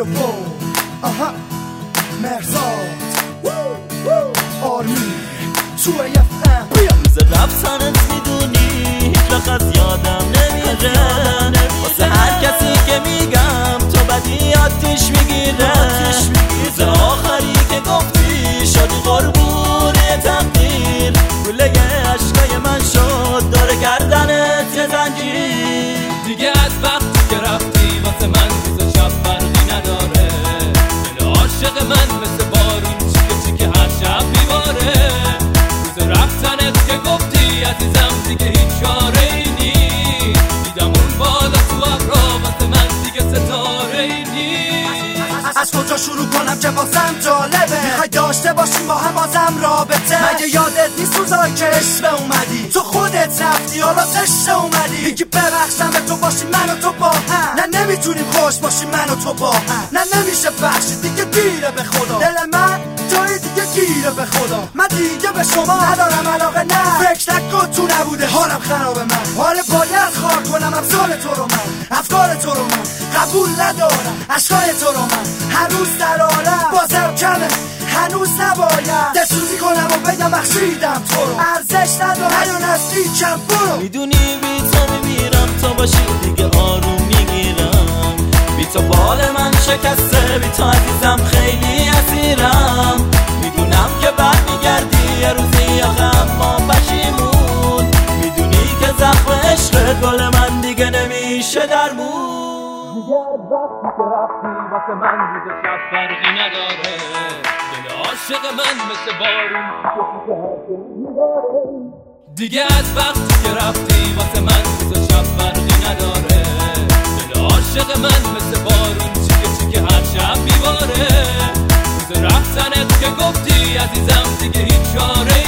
و پو مرزاد آرمی توی افهم روز رفتنت میدونی هیچ وقت از یادم نمیره واسه هر کسی که میگم تو بدی آتیش میگیره روز آخری که گفتی شدی قربون تقدیر گله عشقای من شد داره کردنت یه زنجیر دیگه از وقتی که رفتی واسه من روز و شب فرقی نداره دل عاشق من مثل بارون چیکه هر شب میباره روز رفتنت که گفتی عزیزم دیگه هیچ چاره‌ای نیست دیدم اون بالا تو ابرا واسه من دیگه ستاره‌ای نیست از کجا شروع کنم که واسم جالبه میخوای داشته باشیم با هم بازم رابطه مگه یادت نیست روزایی که عشق اومدی تو خودت رفتی حالا زشت اومدی میگی ببخشم به تو باشیم من و تو با هم نه نمیتونیم خوش باشیم من و تو با هم نه نمیشه بخشید دیگه دیره به خدا دل من جای دیگه گیره به خدا من دیگه به شما ندارم علاقه نه فکر نکن تو نبوده حالم خرابه من حال باید خار کنم افکار تو رو من افکار تو رو من قبول ندارم اشکای تو رو من هر روز در عالم بازم کمه هنوز نباید دلسوزی کنم و بگم بخشیدم تو رو ارزش نداره یا نزدیکم برو میدونی بی تو میمیرم تو باشی دیگه آروم میگیرم بی تو بال من شکسته بی تو عزیزم خیلی اسیرم میدونم که بعد میگردی یه روزی آخم ما پشیمون میدونی که زخم عشق گل من دیگه نمیشه درمون دیگه از وقتی که رفتی واسه من روز و شب فرقی نداره دل عاشق من مثل بارون دیگه از وقتی که رفتی واسه من روز و شب فرقی نداره دل عاشق من مثل بارون چیکه هر شب میباره روز رفتنت که گفتی عزیزم دیگه هیچ چاره